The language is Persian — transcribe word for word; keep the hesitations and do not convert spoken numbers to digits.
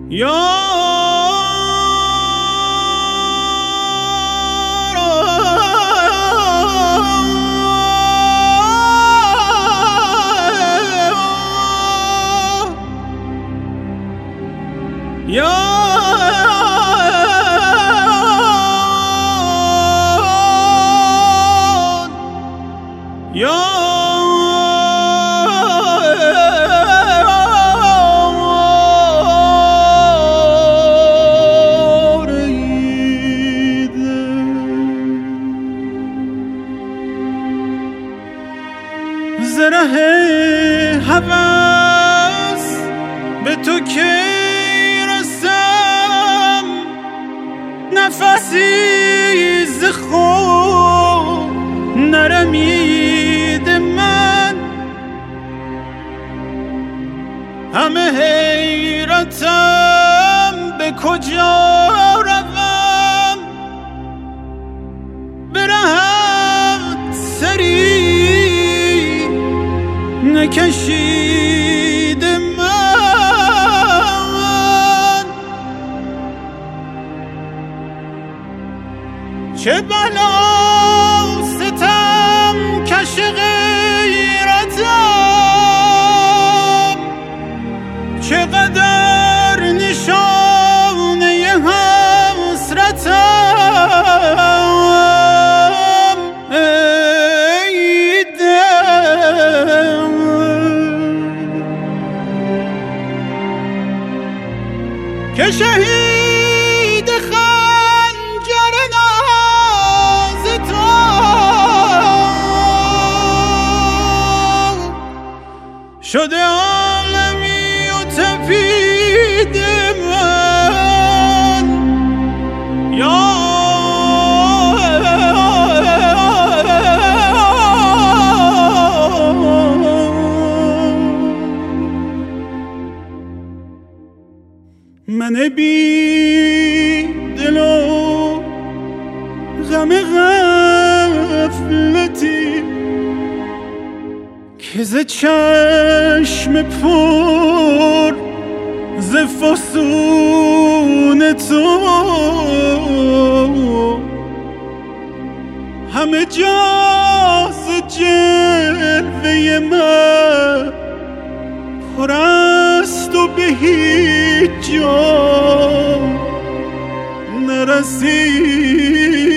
زره هوس به تو که رسم، نفسی ز خود نرمید من، همه حیرتم به کجا روم، برهت سری نکشید من، چه بلا ستم کش غیرتم، چقدر نشانه حسرتم، ای دل که شهید خنجر ناز تو شده عالمی و تپید من، یا من بی دل و غم غفلتی که ز چشم پر ز فسون تو همه جا ز جلوه من پر است و به هیچ جا نرسید.